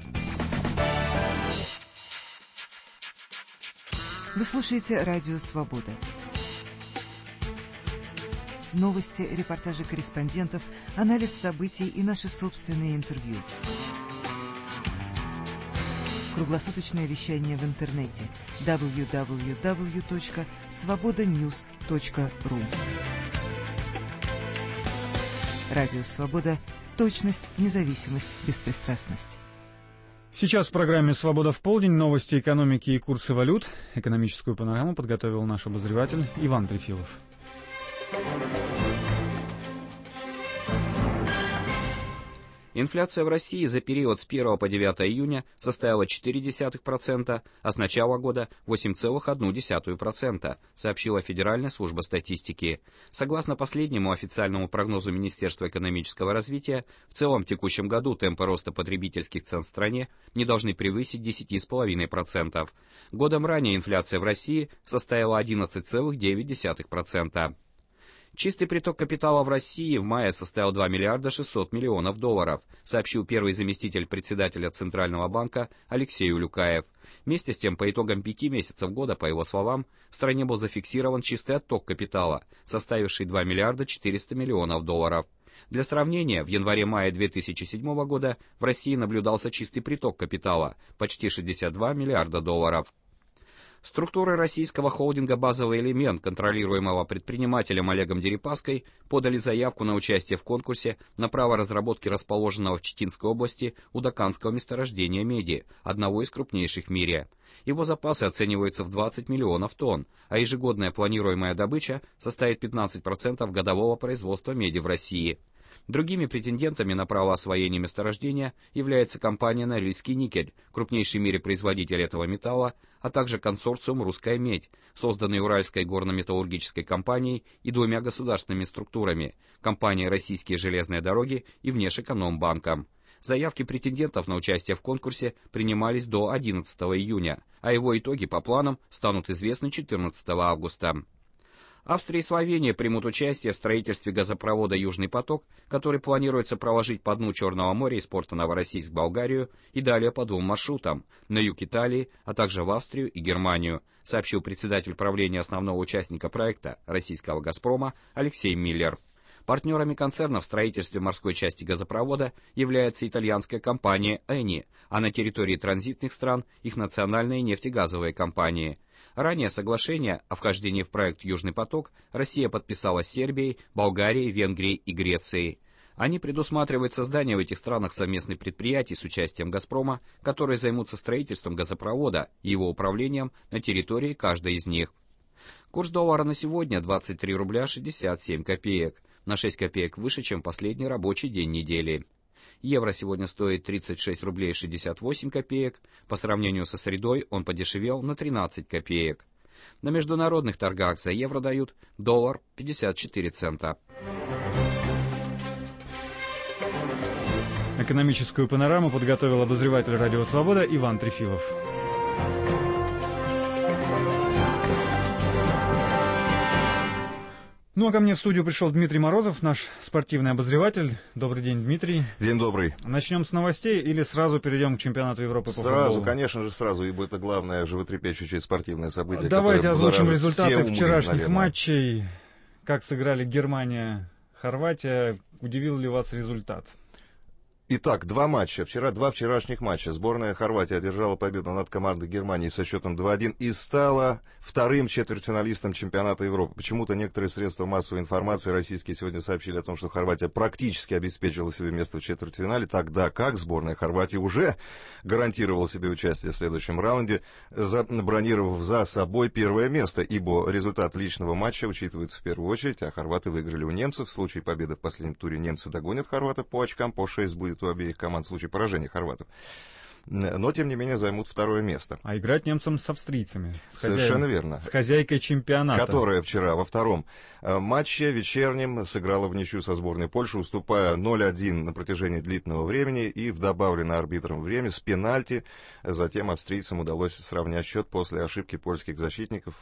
Вы слушаете «Радио Свобода». Новости, репортажи корреспондентов, анализ событий и наши собственные интервью. Круглосуточное вещание в интернете дабл ю дабл ю дабл ю точка свобода ньюс точка ру. Радио Свобода. Точность, независимость, беспристрастность. Сейчас в программе «Свобода в полдень» новости экономики и курсы валют. Экономическую панораму подготовил наш обозреватель Иван Трефилов. Инфляция в России за период с первого по девятое июня составила четыре десятых процента, а с начала года восемь целых одну десятую процента, сообщила Федеральная служба статистики. Согласно последнему официальному прогнозу Министерства экономического развития, в целом в текущем году темпы роста потребительских цен в стране не должны превысить десять целых пять десятых процента. Годом ранее инфляция в России составила одиннадцать целых девять десятых процента. Чистый приток капитала в России в мае составил два миллиарда шестьсот миллионов долларов, сообщил первый заместитель председателя Центрального банка Алексей Улюкаев. Вместе с тем, по итогам пяти месяцев года, по его словам, в стране был зафиксирован чистый отток капитала, составивший два миллиарда четыреста миллионов долларов. Для сравнения, в январе-мае две тысячи седьмого года в России наблюдался чистый приток капитала, почти шестьдесят два миллиарда долларов. Структуры российского холдинга «Базовый элемент», контролируемого предпринимателем Олегом Дерипаской, подали заявку на участие в конкурсе на право разработки расположенного в Читинской области удаканского месторождения меди, одного из крупнейших в мире. Его запасы оцениваются в двадцать миллионов тонн, а ежегодная планируемая добыча составит пятнадцать процентов годового производства меди в России. Другими претендентами на право освоения месторождения является компания «Норильский никель», крупнейший в мире производитель этого металла, а также консорциум «Русская медь», созданный Уральской горно-металлургической компанией и двумя государственными структурами – компанией «Российские железные дороги» и Внешэкономбанком. Заявки претендентов на участие в конкурсе принимались до одиннадцатого июня, а его итоги по планам станут известны четырнадцатого августа. Австрия и Словения примут участие в строительстве газопровода «Южный поток», который планируется проложить по дну Черного моря из порта Новороссийск в Болгарию и далее по двум маршрутам – на юг Италии, а также в Австрию и Германию, сообщил председатель правления основного участника проекта российского «Газпрома» Алексей Миллер. Партнерами концерна в строительстве морской части газопровода является итальянская компания «Эни», а на территории транзитных стран их национальные нефтегазовые компании. Ранее соглашение о вхождении в проект «Южный поток» Россия подписала с Сербией, Болгарией, Венгрией и Грецией. Они предусматривают создание в этих странах совместных предприятий с участием «Газпрома», которые займутся строительством газопровода и его управлением на территории каждой из них. Курс доллара на сегодня двадцать три рубля шестьдесят семь копеек, на шесть копеек выше, чем последний рабочий день недели. Евро сегодня стоит тридцать шесть рублей шестьдесят восемь копеек, по сравнению со средой он подешевел на тринадцать копеек. На международных торгах за евро дают доллар пятьдесят четыре цента. Экономическую панораму подготовил обозреватель «Радио Свобода» Иван Трефилов. Ну а ко мне в студию пришел Дмитрий Морозов, наш спортивный обозреватель. Добрый день, Дмитрий. День добрый. Начнем с новостей или сразу перейдем к чемпионату Европы по футболу? Сразу, конечно же, сразу, ибо это главное животрепещущее спортивное событие. Давайте озвучим результаты умы, вчерашних наверное. матчей. Как сыграли Германия, Хорватия. Удивил ли вас результат? Итак, два матча. Вчера два вчерашних матча. Сборная Хорватии одержала победу над командой Германии со счетом два один и стала вторым четвертьфиналистом чемпионата Европы. Почему-то некоторые средства массовой информации российские сегодня сообщили о том, что Хорватия практически обеспечила себе место в четвертьфинале, тогда как сборная Хорватии уже гарантировала себе участие в следующем раунде, бронировав за собой первое место, ибо результат личного матча учитывается в первую очередь, а хорваты выиграли у немцев. В случае победы в последнем туре немцы догонят хорватов по очкам, по шесть будет у обеих команд в случае поражения хорватов. но, тем не менее, займут второе место. А играть немцам с австрийцами. С Совершенно хозяин, верно. С хозяйкой чемпионата. Которая вчера во втором матче вечернем сыграла в ничью со сборной Польши, уступая ноль один на протяжении длительного времени, и в добавленное арбитром время с пенальти. Затем австрийцам удалось сравнять счет после ошибки польских защитников.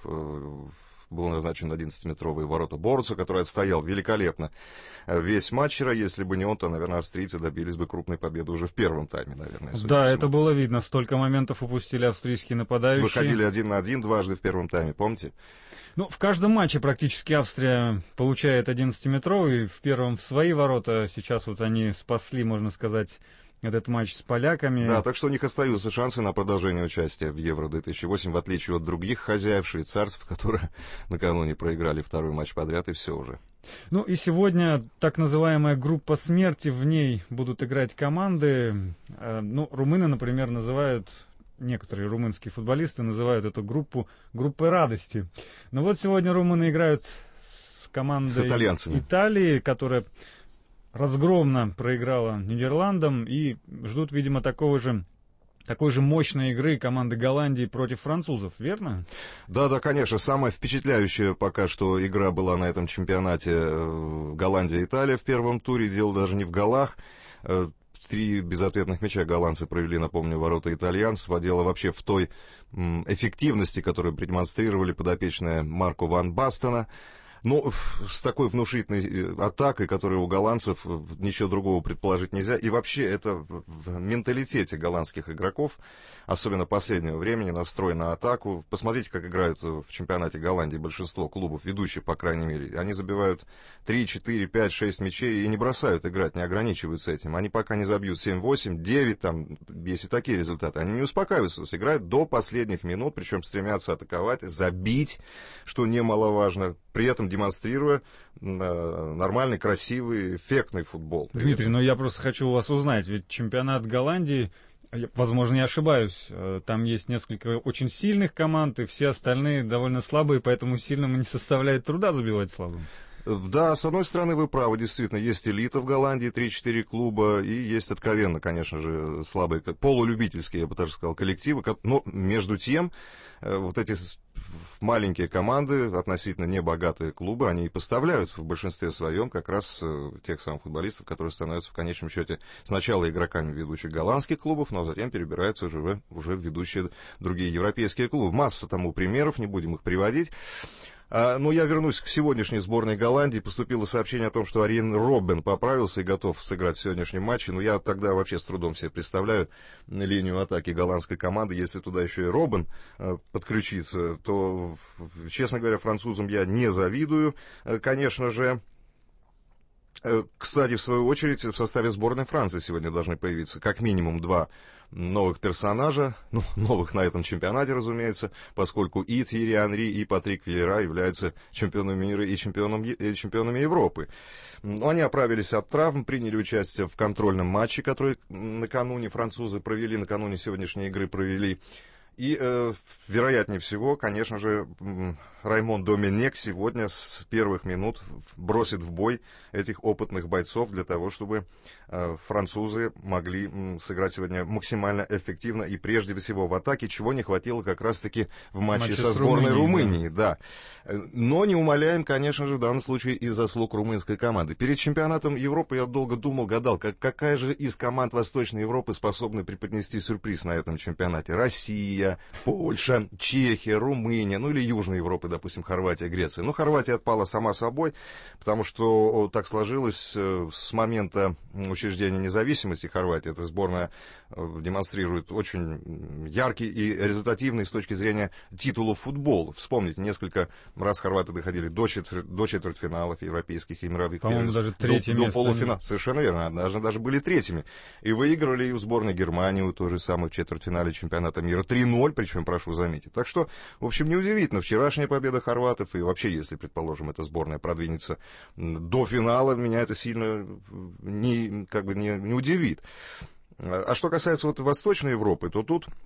Был назначен одиннадцатиметровый ворота Борцу, который отстоял великолепно весь матч вчера. Если бы не он, то, наверное, австрийцы добились бы крупной победы уже в первом тайме, наверное. Да, это было видно. Столько моментов упустили австрийские нападающие. Выходили один на один дважды в первом тайме, помните? Ну, в каждом матче практически Австрия получает одиннадцатиметровый. В первом в свои ворота. Сейчас вот они спасли, можно сказать, этот матч с поляками. Да, так что у них остаются шансы на продолжение участия в Евро две тысячи восемь, в отличие от других хозяев, швейцарцев, которые накануне проиграли второй матч подряд, и все уже. Ну и сегодня так называемая группа смерти, в ней будут играть команды. Ну, румыны, например, называют... Некоторые румынские футболисты называют эту группу группой радости. Но вот сегодня румыны играют с командой с итальянцами. Италии, которая разгромно проиграла Нидерландам, и ждут, видимо, такого же, такой же мощной игры команды Голландии против французов, верно? Да, да, конечно. Самая впечатляющая пока что игра была на этом чемпионате Голландия-Италия в первом туре. Дело даже не в голах. Три безответных мяча голландцы провели, напомню, ворота итальянцев, а дело вообще в той м, эффективности, которую продемонстрировали подопечные Марко ван Бастена. Ну, с такой внушительной атакой, которая у голландцев, ничего другого предположить нельзя. И вообще это в менталитете голландских игроков, особенно последнего времени, настрой на атаку. Посмотрите, как играют в чемпионате Голландии большинство клубов, ведущих, по крайней мере. Они забивают три, четыре, пять, шесть мячей и не бросают играть, не ограничиваются этим. Они пока не забьют семь, восемь, девять, там, если такие результаты. Они не успокаиваются, играют до последних минут, причем стремятся атаковать, забить, что немаловажно. При этом демонстрируя э, нормальный, красивый, эффектный футбол. Дмитрий, ну я просто хочу у вас узнать, ведь чемпионат Голландии, возможно, я ошибаюсь, там есть несколько очень сильных команд, и все остальные довольно слабые, поэтому сильным не составляет труда забивать слабым. Да, с одной стороны, вы правы, действительно, есть элита в Голландии, три-четыре клуба, и есть откровенно, конечно же, слабые, полулюбительские, я бы даже сказал, коллективы, но между тем, вот эти маленькие команды, относительно небогатые клубы, они и поставляют в большинстве своем как раз тех самых футболистов, которые становятся в конечном счете сначала игроками ведущих голландских клубов, но затем перебираются уже, уже в ведущие другие европейские клубы. Масса тому примеров, не будем их приводить. Но я вернусь к сегодняшней сборной Голландии. Поступило сообщение о том, что Ариен Роббен поправился и готов сыграть в сегодняшнем матче. Но я тогда вообще с трудом себе представляю линию атаки голландской команды. Если туда еще и Роббен подключится, то, честно говоря, французам я не завидую, конечно же. Кстати, в свою очередь, в составе сборной Франции сегодня должны появиться как минимум два новых персонажа, ну, новых на этом чемпионате, разумеется, поскольку и Тьерри Анри, и Патрик Виейра являются чемпионами мира и чемпионом, и чемпионами Европы. Но они оправились от травм, приняли участие в контрольном матче, который накануне французы провели, накануне сегодняшней игры провели. И, э, вероятнее всего, конечно же, Раймон Доменек сегодня с первых минут бросит в бой этих опытных бойцов для того, чтобы э, французы могли м, сыграть сегодня максимально эффективно и прежде всего в атаке, чего не хватило как раз-таки в матче, матче со сборной Румынии. Румынии да. Да. Но не умаляем, конечно же, в данном случае и заслуг румынской команды. Перед чемпионатом Европы я долго думал, гадал, как, какая же из команд Восточной Европы способна преподнести сюрприз на этом чемпионате. Россия, Польша, Чехия, Румыния, ну или Южная Европа, допустим, Хорватия, Греция. Но Хорватия отпала сама собой, потому что так сложилось с момента учреждения независимости Хорватии. Эта сборная демонстрирует очень яркий и результативный с точки зрения титулов футбол. Вспомните, несколько раз хорваты доходили до, четвер... до четвертьфиналов европейских и мировых По-моему, даже третье до, место. До полуфинала. Совершенно верно. Даже, даже были третьими. И выиграли и у сборной Германии, у той же самой в четвертьфинале чемпионата мира три ноль, причем, прошу заметить. Так что, в общем, неудивительно. Вчерашняя победа хорватов, и вообще, если, предположим, эта сборная продвинется до финала, меня это сильно не, как бы не, не удивит. А что касается вот Восточной Европы, то тут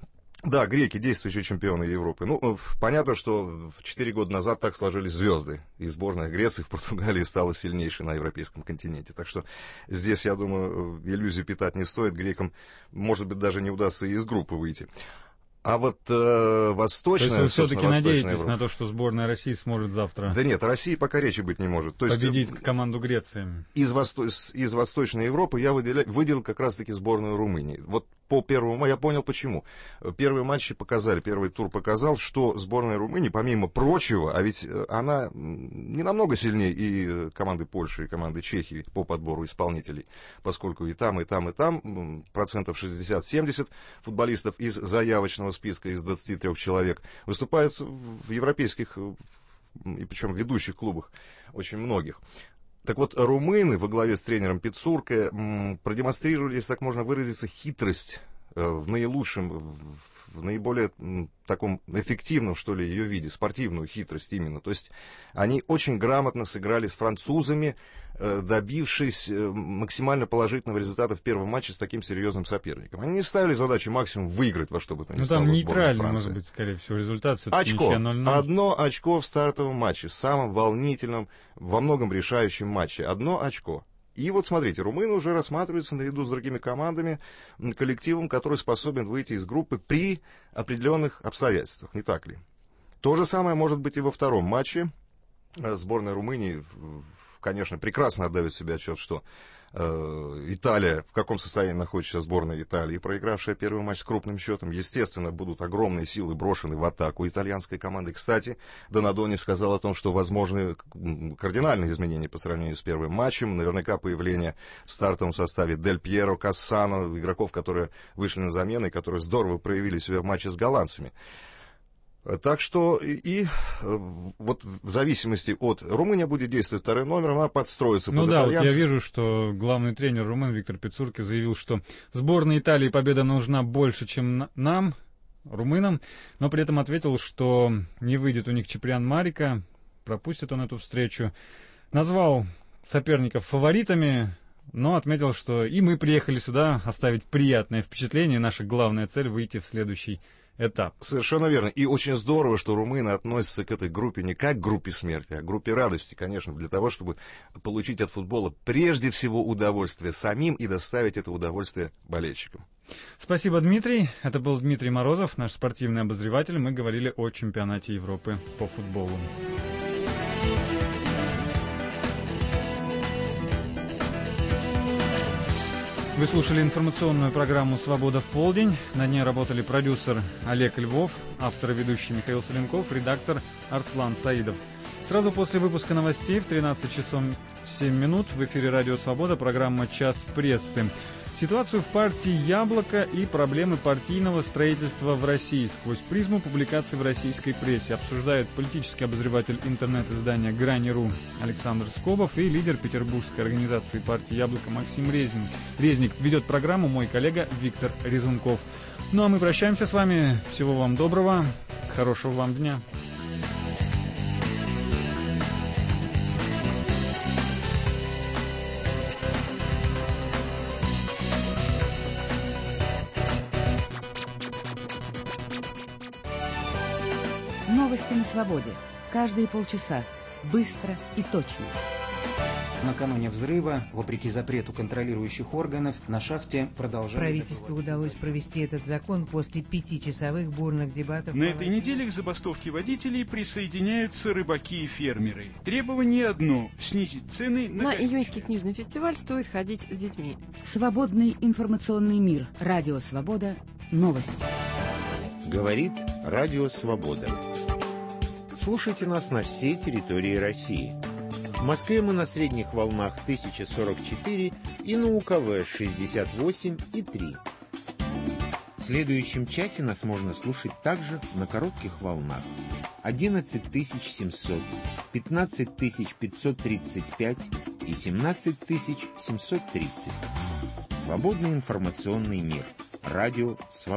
Да, греки, действующие чемпионы Европы. Ну, понятно, что четыре года назад так сложились звезды. И сборная Греции в Португалии стала сильнейшей на европейском континенте. Так что здесь, я думаю, иллюзию питать не стоит. Грекам, может быть, даже не удастся и из группы выйти. А вот э, восточная... То есть вы все-таки надеетесь Европа... на то, что сборная России сможет завтра... Да нет, о России пока речи быть не может. То победить есть, команду Греции. Из, восто... из Восточной Европы я выделя... выделил как раз-таки сборную Румынии. Вот по первому... Я понял почему. Первые матчи показали, первый тур показал, что сборная Румынии, помимо прочего, а ведь она не намного сильнее и команды Польши, и команды Чехии по подбору исполнителей, поскольку и там, и там, и там процентов шестьдесят-семьдесят футболистов из заявочного списка из двадцати трёх человек выступают в европейских, и причем в ведущих клубах, очень многих. Так вот, румыны во главе с тренером Пицурко продемонстрировали, если так можно выразиться, хитрость в наилучшем, в наиболее таком эффективном, что ли, ее виде, спортивную хитрость именно. То есть они очень грамотно сыграли с французами, добившись максимально положительного результата в первом матче с таким серьезным соперником. Они не ставили задачу максимум выиграть во что бы то ни стало. Ну там нейтральный, может быть, скорее всего, результат. Очко. ноль ноль. Одно очко в стартовом матче, самом волнительном, во многом решающем матче. Одно очко. И вот смотрите, румыны уже рассматриваются наряду с другими командами коллективом, который способен выйти из группы при определенных обстоятельствах, не так ли? То же самое может быть и во втором матче. Сборная Румынии, конечно, прекрасно отдает себе отчет, что э, Италия, в каком состоянии находится сейчас сборная Италии, проигравшая первый матч с крупным счетом. Естественно, будут огромные силы брошены в атаку итальянской команды. Кстати, Донадони сказал о том, что возможны кардинальные изменения по сравнению с первым матчем. Наверняка появление в стартовом составе Дель Пьеро, Кассано, игроков, которые вышли на замену и которые здорово проявили себя в матче с голландцами. Так что и, и вот в зависимости от... Румыния будет действовать вторым номером, она подстроится ну под да, итальянцев. Вот я вижу, что главный тренер румын Виктор Пицурко заявил, что сборной Италии победа нужна больше, чем нам, румынам, но при этом ответил, что не выйдет у них Чиприан Марика, пропустит он эту встречу. Назвал соперников фаворитами, но отметил, что и мы приехали сюда оставить приятное впечатление, наша главная цель — выйти в следующий этап. Совершенно верно. И очень здорово, что румыны относятся к этой группе не как к группе смерти, а к группе радости, конечно, для того, чтобы получить от футбола прежде всего удовольствие самим и доставить это удовольствие болельщикам. Спасибо, Дмитрий. Это был Дмитрий Морозов, наш спортивный обозреватель. Мы говорили о чемпионате Европы по футболу. Вы слушали информационную программу «Свобода в полдень». На ней работали продюсер Олег Львов, автор и ведущий Михаил Соленков, редактор Арслан Саидов. Сразу после выпуска новостей в тринадцать часов семь минут в эфире «Радио Свобода» программа «Час прессы». Ситуацию в партии «Яблоко» и проблемы партийного строительства в России сквозь призму публикаций в российской прессе обсуждают политический обозреватель интернет-издания «Грани.ру» Александр Скобов и лидер петербургской организации партии «Яблоко» Максим Резник. Резник ведет программу мой коллега Виктор Резунков. Ну а мы прощаемся с вами. Всего вам доброго, хорошего вам дня. Новости на свободе. Каждые полчаса. Быстро и точно. Накануне взрыва, вопреки запрету контролирующих органов, на шахте продолжали... Правительству удалось провести этот закон после пятичасовых бурных дебатов. На этой неделе к забастовке водителей присоединяются рыбаки и фермеры. Требование одно – снизить цены на... На июньский книжный фестиваль стоит ходить с детьми. Свободный информационный мир. Радио Свобода. Новости. Говорит Радио Свобода. Слушайте нас на всей территории России. В Москве мы на средних волнах тысяча сорок четыре и на УКВ шестьдесят восемь и три. В следующем часе нас можно слушать также на коротких волнах одиннадцать тысяч семьсот, пятнадцать тысяч пятьсот тридцать пять и семнадцать тысяч семьсот тридцать. Свободный информационный мир. Радио Свобода.